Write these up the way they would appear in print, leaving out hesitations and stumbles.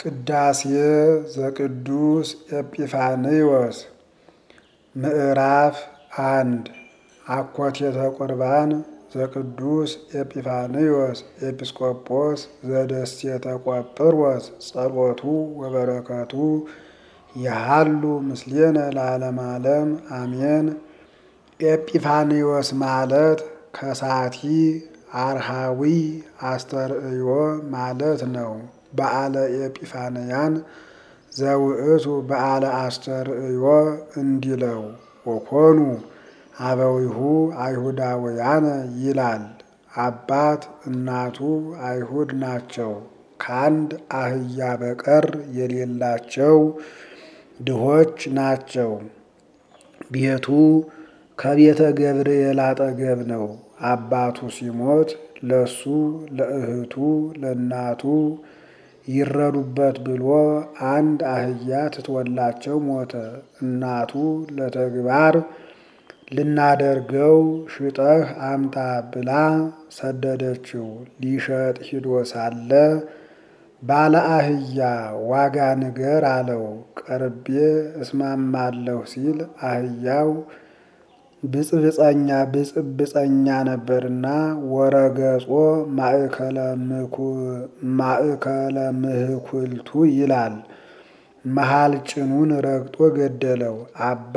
ቅዳሴ ዘቅዱስ ኤጲፋንዮስ ምዕራፍ 1 አኮቴተ ቁርባን ዘቅዱስ ኤጲፋንዮስ ኤጲስቆጶስ ዘደሴተ ቆጵሮስ ጸሎቱ ወበረከቱ ያሃሉ ምስሌነ ለዓለመ ዓለም አሜን። ኤጲፋንዮስ ማለት ከሳቲ አርሃዊ አስተርእዮ ማለት ነው። በዓለ ኤጲፋንያን ዘውእቱ በዓለ አስተርእዮ እንዲለው ወኮኑ አበዊሁ አይሁዳውያነ ይላል። አባት እናቱ አይሁድ ናቸው። ከአንድ አህያ በቀር የሌላቸው ድሆች ናቸው። ቤቱ ከቤተ ገብርኤል አጠገብ ነው። አባቱ ሲሞት ለሱ ለእህቱ ለእናቱ ይረዱበት ብሎ አንድ አህያ ትቶላቸው ሞተ። እናቱ ለተግባር ልናደርገው ሽጠህ አምጣ ብላ ሰደደችው። ሊሸጥ ሂዶ ሳለ ባለ አህያ ዋጋ ንገር አለው። ቀርቤ እስማማለሁ ሲል አህያው ብጽብጸኛ ነበርና ወረገጾ ማእከለ ምህኩልቱ ይላል። መሃል ጭኑን ረግጦ ገደለው። አባ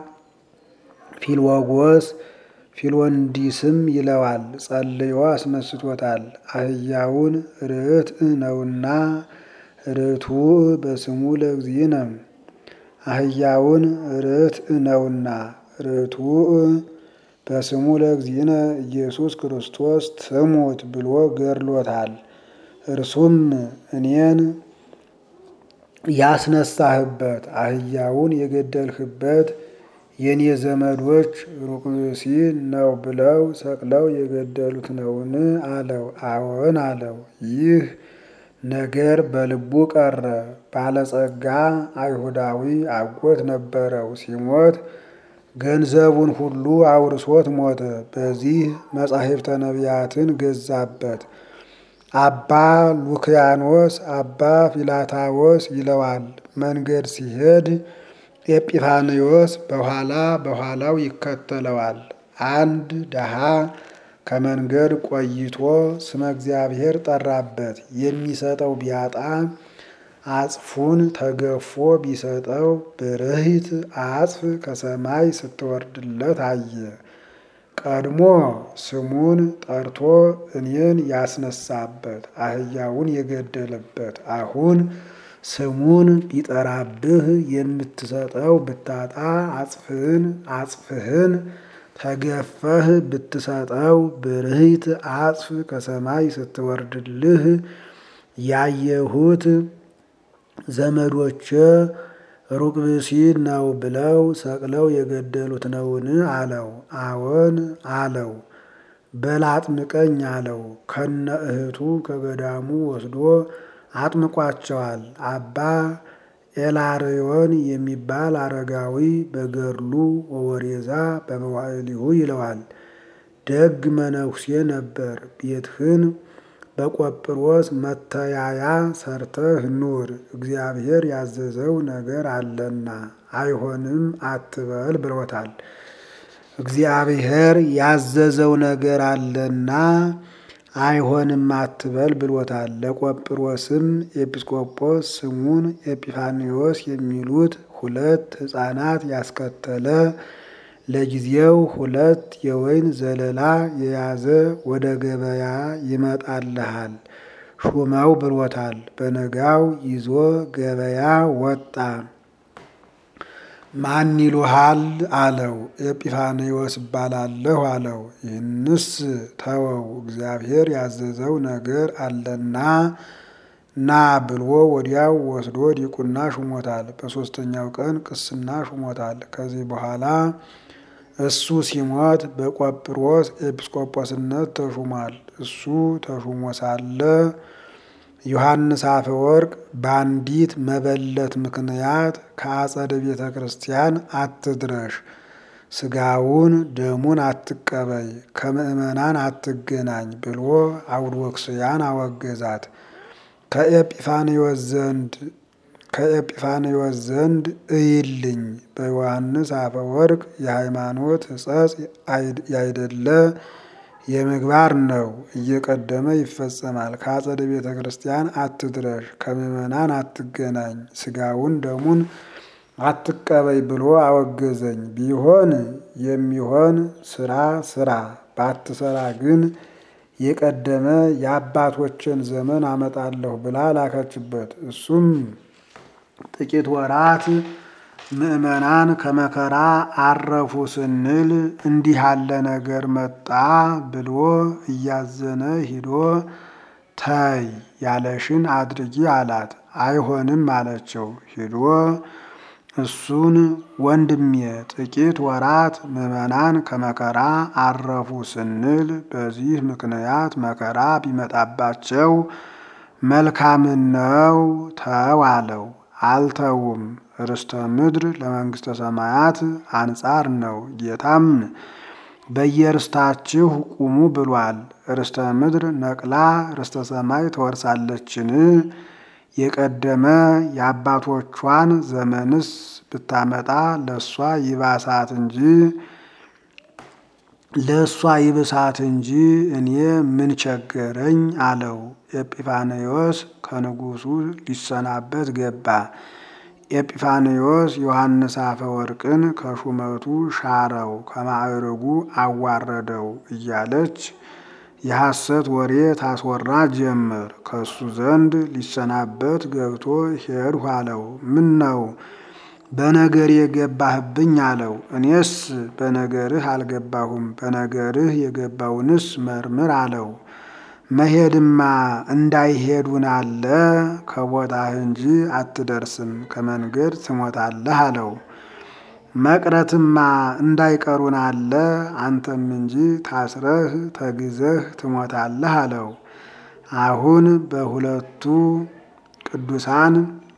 ፊልወንዲስም ይለዋል። ጸልዮ አስነስቶታል። አህያውን ርትዕ ነውና ርቱዕ በስሙ ለእግዚእነ አህያውን ርትዕ ነውና ርቱዕ በስሙ ለእግዚእነ ኢየሱስ ክርስቶስ ትሙት ብሎ ገድሎታል። እርሱም እኔን ያስነሳህበት አህያውን የገደልህበት የኔ ዘመዶች ሩቅ ብእሲ ነው ብለው ሰቅለው የገደሉት ነውን? አለው። አዎን አለው። ይህ ነገር በልቡ ቀረ። ባለጸጋ አይሁዳዊ አጎት ነበረው። ሲሞት ገንዘቡን ሁሉ አውርሶት ሞተ። በዚህ መጻሕፍተ ነቢያትን ገዛበት። አባ ሉክያኖስ አባ ፊላታዎስ ይለዋል። መንገድ ሲሄድ ኤጲፋንዮስ በኋላው ይከተለዋል። አንድ ደሃ ከመንገድ ቆይቶ ስመ እግዚአብሔር ጠራበት። የሚሰጠው ቢያጣ አጽፉን ተገፎ ቢሰጠው ብርህት አጽፍ ከሰማይ ስትወርድለት አየ። ቀድሞ ስሙን ጠርቶ እኔን ያስነሳበት አህያውን የገደለበት አሁን ስሙን ቢጠራብህ የምትሰጠው ብታጣ አጽፍህን ተገፈህ ብትሰጠው ብርህት አጽፍ ከሰማይ ስትወርድልህ ያየሁት ዘመዶቼ ሩቅ ብእሲ ነው ብለው ሰቅለው የገደሉት ነውን? አለው። አዎን አለው። በል አጥምቀኝ አለው። ከነ እህቱ ከገዳሙ ወስዶ አጥምቋቸዋል። አባ ኤላርዮን የሚባል አረጋዊ በገድሉ ወወሬዛ በመዋዕሊሁ ይለዋል። ደግ መነኩሴ ነበር። ቤትህን በቆጵሮስ መተያያ ሰርተህ ኑር፣ እግዚአብሔር ያዘዘው ነገር አለና አይሆንም አትበል ብሎታል። እግዚአብሔር ያዘዘው ነገር አለና አይሆንም አትበል ብሎታል። ለቆጵሮስም ኤጲስቆጶስ ስሙን ኤጲፋንዮስ የሚሉት 2 ሕፃናት ያስከተለ ለጊዜው 2 የወይን ዘለላ የያዘ ወደ ገበያ ይመጣልሃል ሹመው ብሎታል። በነጋው ይዞ ገበያ ወጣ። ማን ይሉሃል አለው። ኤጲፋንዮስ እባላለሁ አለው። ይህንስ ተወው እግዚአብሔር ያዘዘው ነገር አለና ና ብሎ ወዲያው ወስዶ ዲቁና ሹሞታል። በ3ኛው ቀን ቅስና ሹሞታል። ከዚህ በኋላ እሱ ሲሞት በቆጵሮስ ኤጲስቆጶስነት ተሹሟል። እሱ ተሹሞ ሳለ ዮሐንስ አፈወርቅ በአንዲት መበለት ምክንያት ከአጸደ ቤተ ክርስቲያን አትድረሽ፣ ስጋውን ደሙን አትቀበይ፣ ከምእመናን አትገናኝ ብሎ አውዶክስያን አወገዛት። ከኤጲፋንዮስ ዘንድ እይልኝ በዮሐንስ አፈወርቅ የሃይማኖት ሕጸጽ ያይደለ የምግባር ነው፣ እየቀደመ ይፈጸማል። ከአጸደ ቤተ ክርስቲያን አትድረሽ፣ ከምዕመናን አትገናኝ፣ ስጋውን ደሙን አትቀበይ ብሎ አወገዘኝ። ቢሆን የሚሆን ስራ ስራ፣ ባትሰራ ግን የቀደመ የአባቶችን ዘመን አመጣለሁ ብላ ላከችበት። እሱም ጥቂት ወራት ምዕመናን ከመከራ አረፉ ስንል እንዲህ ያለ ነገር መጣ ብሎ እያዘነ ሂዶ ተይ ያለሽን አድርጊ አላት። አይሆንም አለችው። ሂዶ እሱን ወንድሜ ጥቂት ወራት ምዕመናን ከመከራ አረፉ ስንል በዚህ ምክንያት መከራ ቢመጣባቸው መልካምን ነው ተው አለው። አልተውም። ርስተ ምድር ለመንግስተ ሰማያት አንጻር ነው። ጌታም በየርስታችሁ ቁሙ ብሏል። ርስተ ምድር ነቅላ ርስተ ሰማይ ትወርሳለችን? የቀደመ የአባቶቿን ዘመንስ ብታመጣ ለእሷ ይብሳት እንጂ እኔ ምን ቸገረኝ አለው። ኤጲፋንዮስ ከንጉሱ ሊሰናበት ገባ። ኤጲፋንዮስ ዮሐንስ አፈወርቅን ከሹመቱ ሻረው፣ ከማዕረጉ አዋረደው እያለች የሐሰት ወሬ ታስወራ ጀመር። ከሱ ዘንድ ሊሰናበት ገብቶ ሄድሁ አለው። ምን ነው በነገር የገባህብኝ አለው። እኔስ በነገርህ አልገባሁም፣ በነገርህ የገባውንስ መርምር አለው። መሄድማ እንዳይሄዱን አለ፣ ከቦታህ እንጂ አትደርስም፣ ከመንገድ ትሞታለህ አለው። መቅረትማ እንዳይቀሩን አለ፣ አንተም እንጂ ታስረህ ተግዘህ ትሞታለህ አለው። አሁን በሁለቱ ቅዱሳን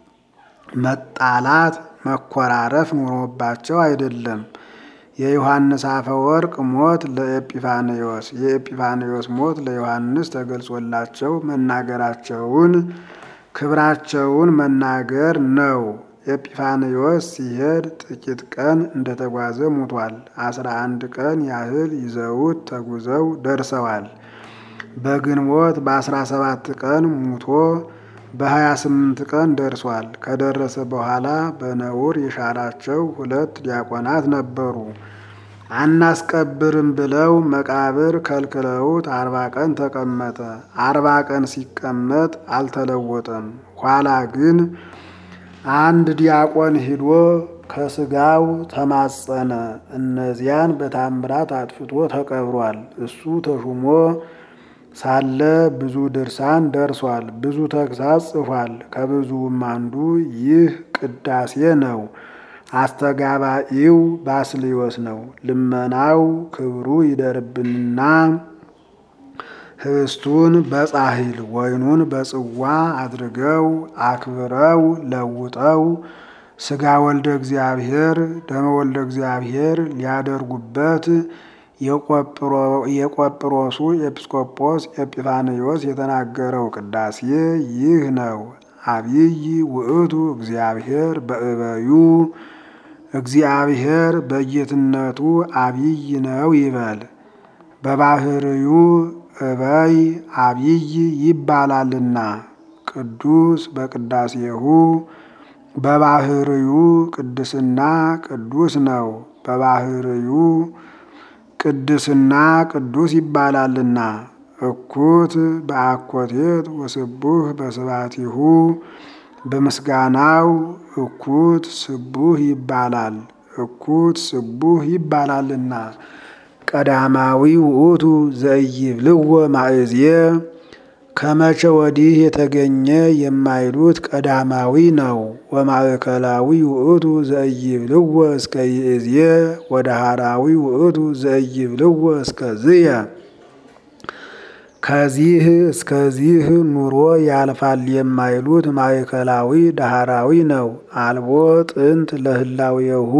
መጣላት መኮራረፍ ኑሮባቸው አይደለም። የዮሐንስ አፈወርቅ ሞት ለኤጲፋንዮስ፣ የኤጲፋንዮስ ሞት ለዮሐንስ ተገልጾላቸው መናገራቸውን ክብራቸውን መናገር ነው። ኤጲፋንዮስ ሲሄድ ጥቂት ቀን እንደተጓዘ ሙቷል። 11 ቀን ያህል ይዘውት ተጉዘው ደርሰዋል። በግንቦት በ17 ቀን ሙቶ በ28 ቀን ደርሷል። ከደረሰ በኋላ በነውር የሻራቸው 2 ዲያቆናት ነበሩ። አናስቀብርም ብለው መቃብር ከልክለውት 40 ቀን ተቀመጠ። 40 ቀን ሲቀመጥ አልተለወጠም። ኋላ ግን አንድ ዲያቆን ሂዶ ከስጋው ተማጸነ። እነዚያን በታምራት አጥፍቶ ተቀብሯል። እሱ ተሹሞ ሳለ ብዙ ድርሳን ደርሷል። ብዙ ተግሳጽ ጽፏል። ከብዙውም አንዱ ይህ ቅዳሴ ነው። አስተጋባኢው ባስልዮስ ነው። ልመናው ክብሩ ይደርብንና ህብስቱን በጻሕል ወይኑን በጽዋ አድርገው አክብረው ለውጠው ሥጋ ወልደ እግዚአብሔር ደመ ወልደ እግዚአብሔር ሊያደርጉበት የቆጵሮሱ ኤጲስቆጶስ ኤጲፋንዮስ የተናገረው ቅዳሴ ይህ ነው። አብይ ውእቱ እግዚአብሔር በእበዩ፣ እግዚአብሔር በጌትነቱ አብይ ነው ይበል። በባህርዩ እበይ አብይ ይባላልና ቅዱስ በቅዳሴሁ፣ በባህርዩ ቅድስና ቅዱስ ነው። በባህርዩ ቅድስና ቅዱስ ይባላልና እኩት በአኮቴት ወስቡህ በስባቲሁ፣ በምስጋናው እኩት ስቡህ ይባላል። እኩት ስቡህ ይባላልና ቀዳማዊ ውእቱ ዘኢይብልዎ ማእዝየ፣ ከመቼ ወዲህ የተገኘ የማይሉት ቀዳማዊ ነው። ወማእከላዊ ውእቱ ዘኢይብልዎ እስከ ይእዝየ፣ ወዳሃራዊ ውእቱ ዘኢይብልዎ እስከዝየ፣ ከዚህ እስከዚህ ኑሮ ያልፋል የማይሉት ማእከላዊ ዳሃራዊ ነው። አልቦ ጥንት ለህላዌሁ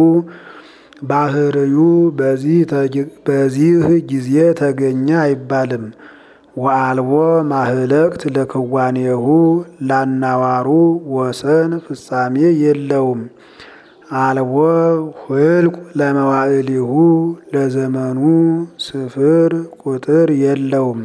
ባህርዩ፣ በዚህ ጊዜ ተገኘ አይባልም። ወአልቦ ማህለቅት ለክዋኔሁ ላናዋሩ ወሰን ፍጻሜ የለውም። አልቦ ሁልቁ ለመዋዕሊሁ ለዘመኑ ስፍር ቁጥር የለውም።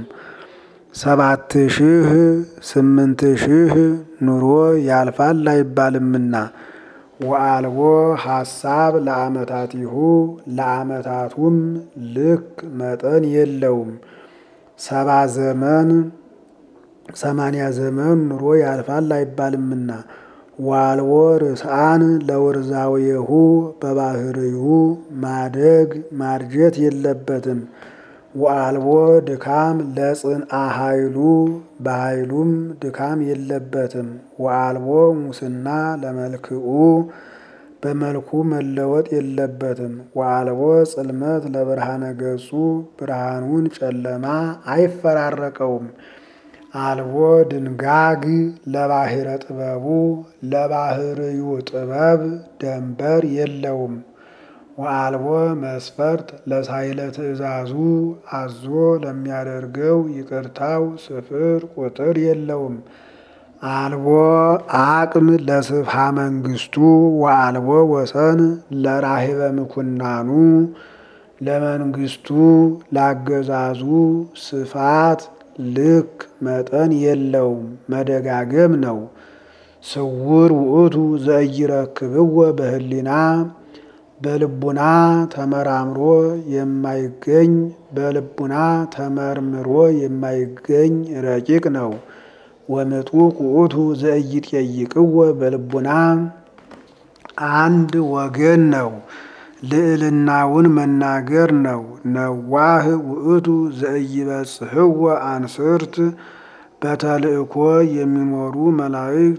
7000 8000 ኑሮ ያልፋል አይባልምና። ወአልቦ ሐሳብ ለዓመታቲሁ ለዓመታቱም ልክ መጠን የለውም። 70 ዘመን 80 ዘመን ኑሮ ያልፋል አይባልምና። ወአልቦ ርስአን ለወርዛዊሁ በባህርዩ ማደግ ማርጀት የለበትም። ወአልቦ ድካም ለጽንአ ኃይሉ በኃይሉም ድካም የለበትም። ወአልቦ ሙስና ለመልክኡ በመልኩ መለወጥ የለበትም። ወአልቦ ጽልመት ለብርሃነ ገጹ ብርሃኑን ጨለማ አይፈራረቀውም። አልቦ ድንጋግ ለባህረ ጥበቡ ለባህርዩ ጥበብ ደንበር የለውም። ወአልቦ መስፈርት ለሳይለ ትእዛዙ አዞ ለሚያደርገው ይቅርታው ስፍር ቁጥር የለውም። አልቦ አቅም ለስፍሃ መንግስቱ ወአልቦ ወሰን ለራሂበ ምኩናኑ ለመንግስቱ ላገዛዙ ስፋት ልክ መጠን የለውም መደጋገም ነው። ስውር ውእቱ ዘኢይረክብዎ በህሊና በልቡና ተመራምሮ የማይገኝ በልቡና ተመርምሮ የማይገኝ ረቂቅ ነው። ወምጡቅ ውእቱ ዘኢይጠይቅዎ በልቡና አንድ ወገን ነው። ልዕልናውን መናገር ነው። ነዋህ ውእቱ ዘኢይበጽሕዎ አንስርት በተልእኮ የሚኖሩ መላእክት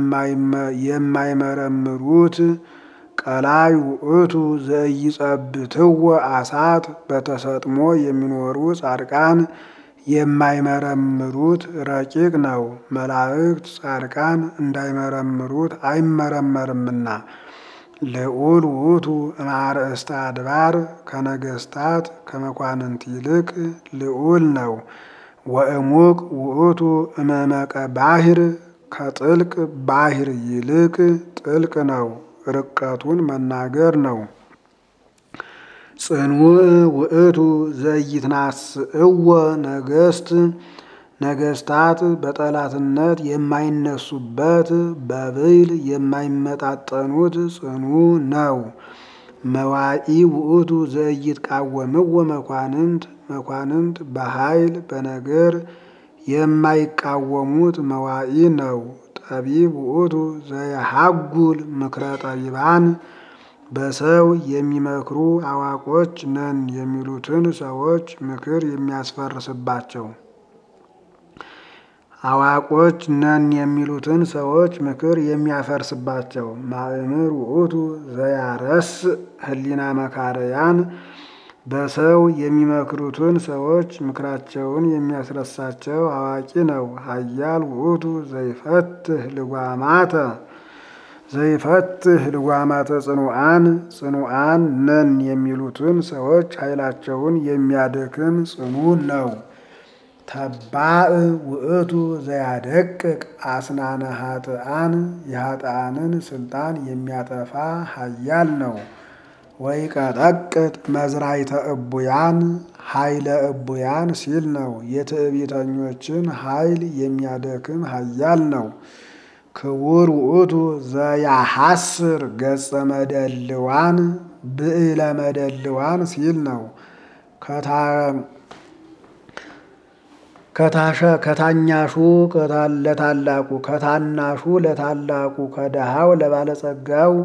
የማይመረምሩት ቀላይ ውእቱ ዘኢይጸብትዎ አሳት በተሰጥሞ የሚኖሩ ጻድቃን የማይመረምሩት ረቂቅ ነው። መላእክት ጻድቃን እንዳይመረምሩት አይመረመርምና። ልዑል ውእቱ እምአርእስተ አድባር ከነገስታት ከመኳንንት ይልቅ ልዑል ነው። ወእሙቅ ውእቱ እመመቀ ባሕር ከጥልቅ ባሕር ይልቅ ጥልቅ ነው። ርቀቱን መናገር ነው። ጽኑዕ ውእቱ ዘኢይትናስእዎ ነገስታት በጠላትነት የማይነሱበት በብይል የማይመጣጠኑት ጽኑ ነው። መዋኢ ውእቱ ዘኢይትቃወምዎ መኳንንት በኃይል በነገር የማይቃወሙት መዋኢ ነው። ጠቢብ ውእቱ ዘየሐጉል ምክረ ጠቢባን በሰው የሚመክሩ አዋቆች ነን የሚሉትን ሰዎች ምክር የሚያስፈርስባቸው አዋቆች ነን የሚሉትን ሰዎች ምክር የሚያፈርስባቸው። ማእምር ውእቱ ዘያረስ ህሊና መካረያን በሰው የሚመክሩትን ሰዎች ምክራቸውን የሚያስረሳቸው አዋቂ ነው። ኃያል ውእቱ ዘይፈትህ ልጓማተ ጽኑዓን ነን የሚሉትን ሰዎች ኃይላቸውን የሚያደክም ጽኑ ነው። ተባእ ውእቱ ዘያደቅቅ አስናነ ኃጥአን የኃጥአንን ስልጣን የሚያጠፋ ኃያል ነው። ወይቀጠቅጥ መዝራይተ እቡያን ኃይለ እቡያን ሲል ነው። የትዕቢተኞችን ኃይል የሚያደክም ኃያል ነው። ክቡር ውእቱ ዘያሐስር ገጸ መደልዋን ብዕለ መደልዋን ሲል ነው። ከታኛሹ ለታላቁ ከታናሹ ለታላቁ ከደሃው ለባለጸጋው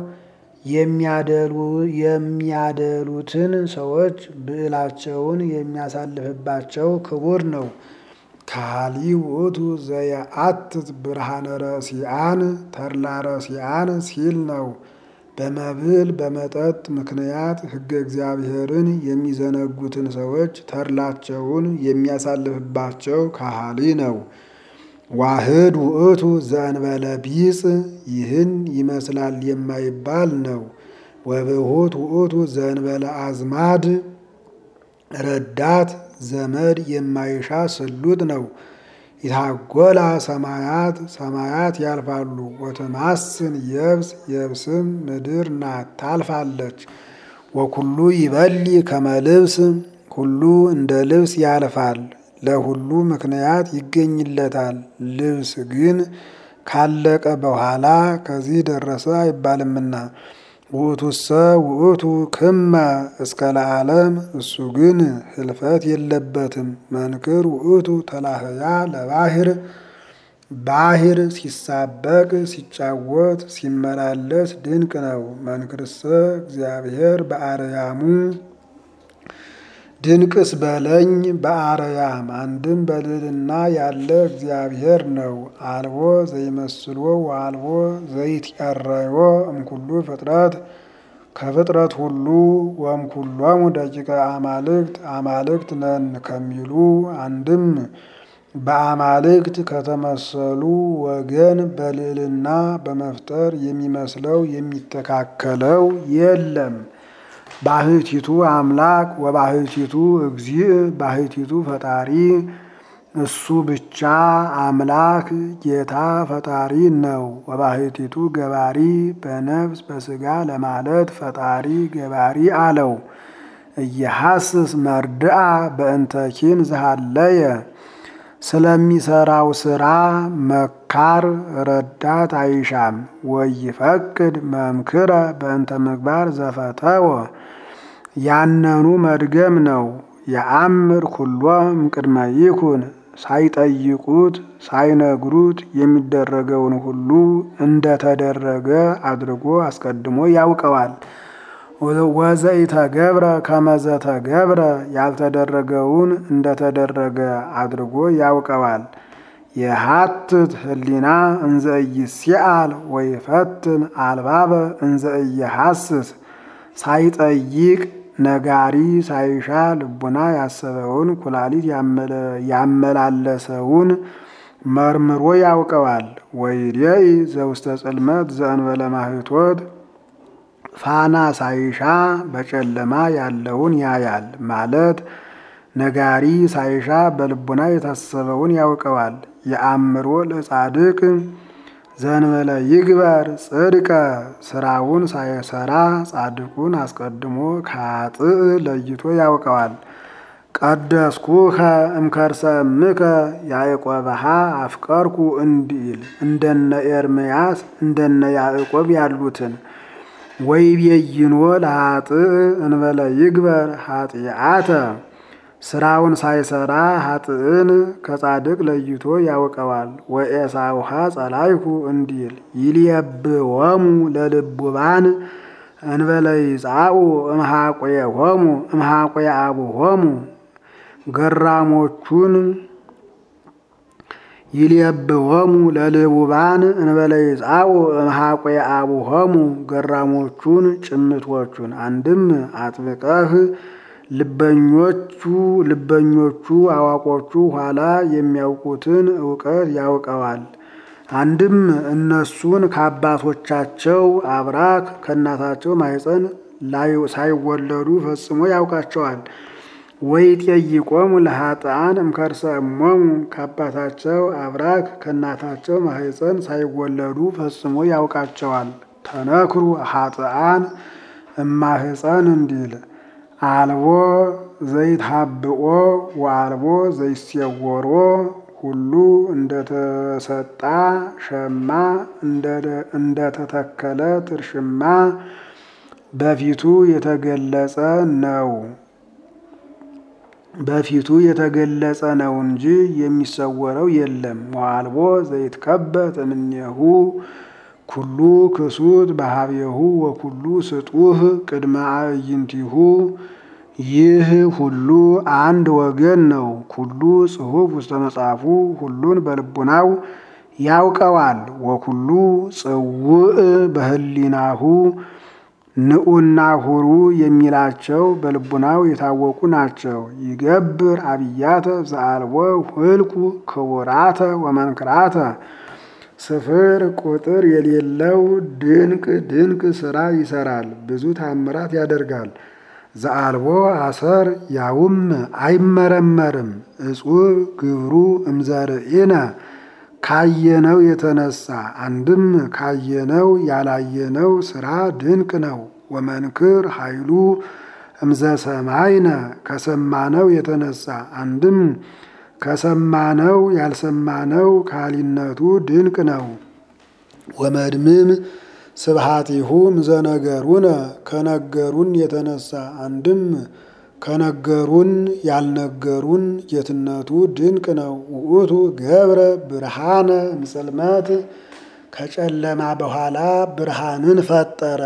የሚያደሉትን ሰዎች ብዕላቸውን የሚያሳልፍባቸው ክቡር ነው። ካሊ ውእቱ ዘየአትት ብርሃነ ረሲአን ተድላ ረሲአን ሲል ነው። በመብል በመጠጥ ምክንያት ሕገ እግዚአብሔርን የሚዘነጉትን ሰዎች ተድላቸውን የሚያሳልፍባቸው ካህሊ ነው። ዋህድ ውእቱ ዘእንበለ ቢጽ ይህን ይመስላል የማይባል ነው። ወብሁት ውእቱ ዘእንበለ አዝማድ ረዳት ዘመድ የማይሻ ስሉጥ ነው። ይታጎላ ሰማያት ሰማያት ያልፋሉ። ወትማስን የብስ የብስም ምድር ናት ታልፋለች። ወኩሉ ይበሊ ከመልብስ ሁሉ እንደ ልብስ ያልፋል። ለሁሉ ምክንያት ይገኝለታል። ልብስ ግን ካለቀ በኋላ ከዚህ ደረሰ አይባልምና። ውእቱሰ ውእቱ ክመ እስከ ለዓለም እሱ ግን ህልፈት የለበትም። መንክር ውእቱ ተላህያ ለባህር ባህር ሲሳበቅ ሲጫወት ሲመላለስ ድንቅ ነው። መንክርሰ እግዚአብሔር በአርያሙ ድንቅስ በለኝ በአርያም አንድም በልዕልና ያለ እግዚአብሔር ነው። አልቦ ዘይመስሎ ወአልቦ ዘይትቀረዮ እምኩሉ ፍጥረት ከፍጥረት ሁሉ ወእምኩሎሙ ደቂቀ አማልክት አማልክት ነን ከሚሉ አንድም በአማልክት ከተመሰሉ ወገን በልዕልና በመፍጠር የሚመስለው የሚተካከለው የለም። ባህቲቱ አምላክ ወባህቲቱ እግዚእ ባህቲቱ ፈጣሪ እሱ ብቻ አምላክ ጌታ ፈጣሪ ነው። ወባህቲቱ ገባሪ በነፍስ በስጋ ለማለት ፈጣሪ ገባሪ አለው። እየሐስስ መርድአ በእንተኪን ዝሃለየ ስለሚሰራው ስራ መካር ረዳት አይሻም። ወይፈቅድ መምክረ በእንተ ምግባር ዘፈተወ ያነኑ መድገም ነው። የአምር ኩሎ እምቅድመ ይኩን ሳይጠይቁት ሳይነግሩት የሚደረገውን ሁሉ እንደተደረገ አድርጎ አስቀድሞ ያውቀዋል። ወዘኢተገብረ ከመዘተገብረ ያልተደረገውን እንደተደረገ አድርጎ ያውቀዋል። የሀትት ህሊና እንዘ ኢይስአል ወይፈትን አልባበ እንዘ ኢይሐስስ ሳይጠይቅ ነጋሪ ሳይሻ ልቡና ያሰበውን ኩላሊት ያመላለሰውን መርምሮ ያውቀዋል። ወይሬኢ ዘውስተ ጽልመት ዘእንበለ ማህቶት ፋና ሳይሻ በጨለማ ያለውን ያያል ማለት ነጋሪ ሳይሻ በልቡና የታሰበውን ያውቀዋል። የአእምሮ ለጻድቅ ዘእንበለ ይግበር ጽድቀ ስራውን ሳይሰራ ጻድቁን አስቀድሞ ከኃጥእ ለይቶ ያውቀዋል። ቀደስኩከ እምከርሰ እምከ ያዕቆብሃ አፍቀርኩ እንዲል እንደነ ኤርምያስ እንደነ ያዕቆብ ያሉትን ወይቤይኖ ለኃጥእ እንበለ ይግበር ኃጢአተ ስራውን ሳይሰራ ኃጥእን ከጻድቅ ለይቶ ያውቀዋል። ወኤሳውሃ ጸላይኩ እንዲል ይልየብዎሙ ለልቡባን እንበለ ይጻኡ እምሃቆየሆሙ እምሃቆየ አቡሆሙ ገራሞቹን ይልየብዎሙ ለልቡባን እንበለ ይጻኡ እምሃቆየ አቡሆሙ ገራሞቹን ጭምቶቹን አንድም አጥብቀህ ልበኞቹ አዋቆቹ ኋላ የሚያውቁትን እውቀት ያውቀዋል። አንድም እነሱን ከአባቶቻቸው አብራክ ከእናታቸው ማኅፀን ሳይወለዱ ፈጽሞ ያውቃቸዋል። ወይጤይቆሙ ለኃጥአን እምከርሰ እሞሙ ከአባታቸው አብራክ ከእናታቸው ማኅፀን ሳይወለዱ ፈጽሞ ያውቃቸዋል። ተነክሩ ኃጥአን እማኅፀን እንዲል አልቦ ዘይትሃብኦ ወአልቦ ዘይሴወሮ ሁሉ እንደተሰጣ ሸማ እንደተተከለ ትርሽማ በፊቱ የተገለጸ ነው። በፊቱ የተገለጸ ነው እንጂ የሚሰወረው የለም። ወአልቦ ዘይትከበት እምኔሁ ኩሉ ክሱት በሀቤሁ ወኩሉ ስጡህ ቅድመ አዕይንቲሁ ይህ ሁሉ አንድ ወገን ነው። ኩሉ ጽሑፍ ውስተ መጽሐፉ ሁሉን በልቡናው ያውቀዋል። ወኩሉ ጽውዕ በህሊናሁ ንዑና ሁሩ የሚላቸው በልቡናው የታወቁ ናቸው። ይገብር አብያተ ዘአልቦ ህልቁ ክቡራተ ወመንክራተ ስፍር ቁጥር የሌለው ድንቅ ድንቅ ስራ ይሰራል። ብዙ ታምራት ያደርጋል። ዘአልቦ አሰር ያውም አይመረመርም። እጹብ ግብሩ እምዘርእነ ካየነው የተነሳ አንድም ካየነው ያላየነው ስራ ድንቅ ነው። ወመንክር ኃይሉ እምዘሰማይነ ከሰማነው የተነሳ አንድም ከሰማነው ያልሰማነው ካሊነቱ ድንቅ ነው። ወመድምም ስብሐቲሁ እምዘነገሩነ ከነገሩን የተነሳ አንድም ከነገሩን ያልነገሩን ጌትነቱ ድንቅ ነው። ውእቱ ገብረ ብርሃነ እምጽልመት ከጨለማ በኋላ ብርሃንን ፈጠረ።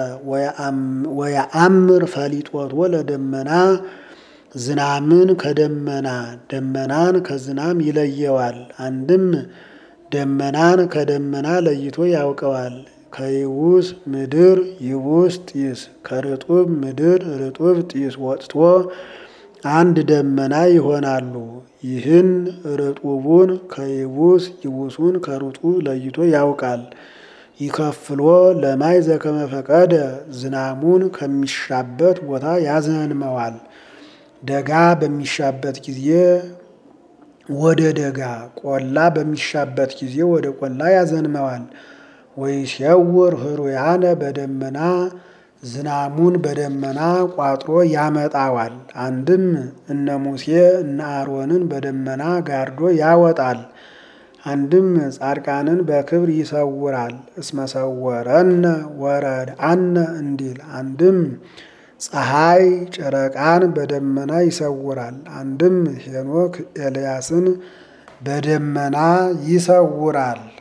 ወየአምር ፈሊጦቶ ለደመና ዝናምን ከደመና ደመናን ከዝናም ይለየዋል። አንድም ደመናን ከደመና ለይቶ ያውቀዋል። ከይውስ ምድር ይውስ ጢስ ከርጡብ ምድር ርጡብ ጢስ ወጥቶ አንድ ደመና ይሆናሉ። ይህን ርጡቡን ከይውስ ይውሱን ከርጡብ ለይቶ ያውቃል። ይከፍሎ ለማይ ዘከመ ፈቀደ ዝናሙን ከሚሻበት ቦታ ያዘንመዋል። ደጋ በሚሻበት ጊዜ ወደ ደጋ፣ ቆላ በሚሻበት ጊዜ ወደ ቆላ ያዘንመዋል። ወይሴውር ህሩያነ በደመና ዝናሙን በደመና ቋጥሮ ያመጣዋል። አንድም እነ ሙሴ እነ አሮንን በደመና ጋርዶ ያወጣል። አንድም ጻድቃንን በክብር ይሰውራል። እስመሰወረነ ወረድአነ እንዲል አንድም ፀሐይ ጨረቃን በደመና ይሰውራል። አንድም ሄኖክ ኤልያስን በደመና ይሰውራል።